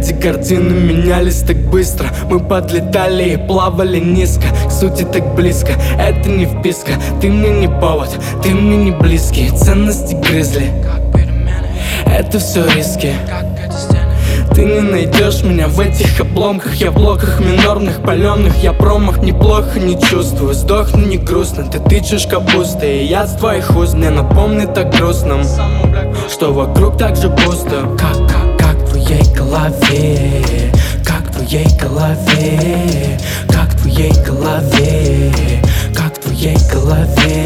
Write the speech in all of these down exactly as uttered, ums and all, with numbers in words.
Эти картины менялись так быстро. Мы подлетали и плавали низко, к сути так близко. Это не вписка, ты мне не повод, ты мне не близкий. Ценности грызли, это все риски. Ты не найдешь меня в этих обломках. Я в блоках минорных, паленых. Я промах неплохо не чувствую. Сдохну не грустно, ты тычешь капустой. И я с твоих уст мне напомнит так грустным, что вокруг так же пусто. Как, как, как в твоей голове, как в твоей голове, как в твоей голове, как в твоей голове.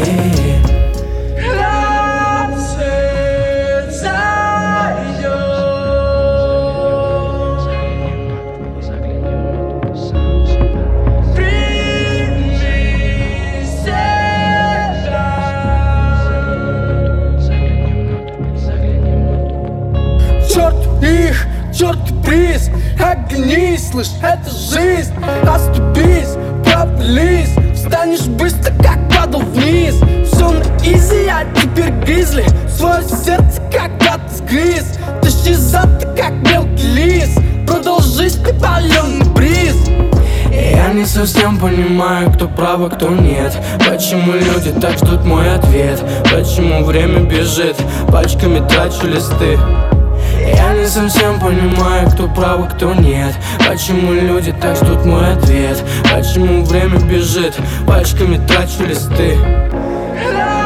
Черт их, черт приз, оглянись, слышь, это жизнь. Оступись, провались, встанешь быстро, как падал вниз. Все на изи, я теперь гризли, свое сердце когда-то сгрыз. Тащи зад, ты как мелкий лис, продолжи паленый бриз. Я не совсем понимаю, кто прав, а кто нет. Почему люди так ждут мой ответ? Почему время бежит, пачками трачу листы? Я не совсем понимаю, кто прав, а кто нет. Почему люди так ждут мой ответ? Почему время бежит, пачками трачу листы?